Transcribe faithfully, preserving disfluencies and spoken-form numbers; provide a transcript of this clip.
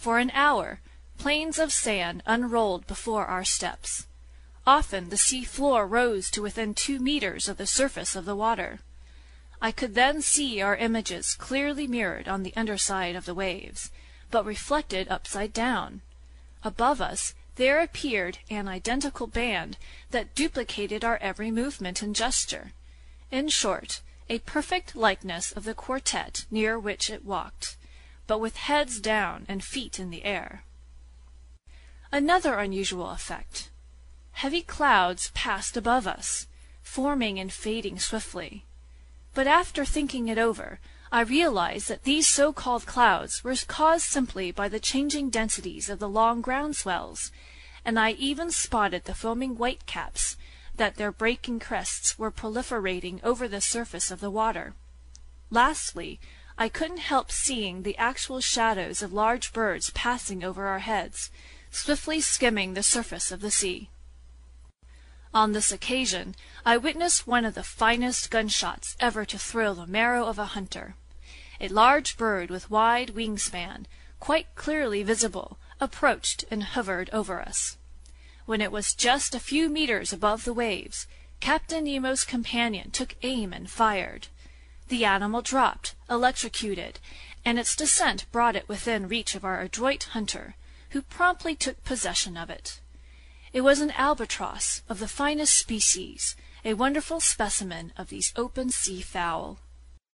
For an hour, plains of sand unrolled before our steps. Often the sea floor rose to within two meters of the surface of the water. I could then see our images clearly mirrored on the underside of the waves, but reflected upside down. Above us there appeared an identical band that duplicated our every movement and gesture. In short, a perfect likeness of the quartet near which it walked, but with heads down and feet in the air. Another unusual effect. Heavy clouds passed above us, forming and fading swiftly. But after thinking it over, I realized that these so-called clouds were caused simply by the changing densities of the long ground swells, and I even spotted the foaming whitecaps that their breaking crests were proliferating over the surface of the water. Lastly, I couldn't help seeing the actual shadows of large birds passing over our heads, swiftly skimming the surface of the sea. On this occasion, I witnessed one of the finest gunshots ever to thrill the marrow of a hunter. A large bird with wide wingspan, quite clearly visible, approached and hovered over us. When it was just a few meters above the waves, Captain Nemo's companion took aim and fired. The animal dropped, electrocuted, and its descent brought it within reach of our adroit hunter, who promptly took possession of it. It was an albatross of the finest species, a wonderful specimen of these open sea fowl.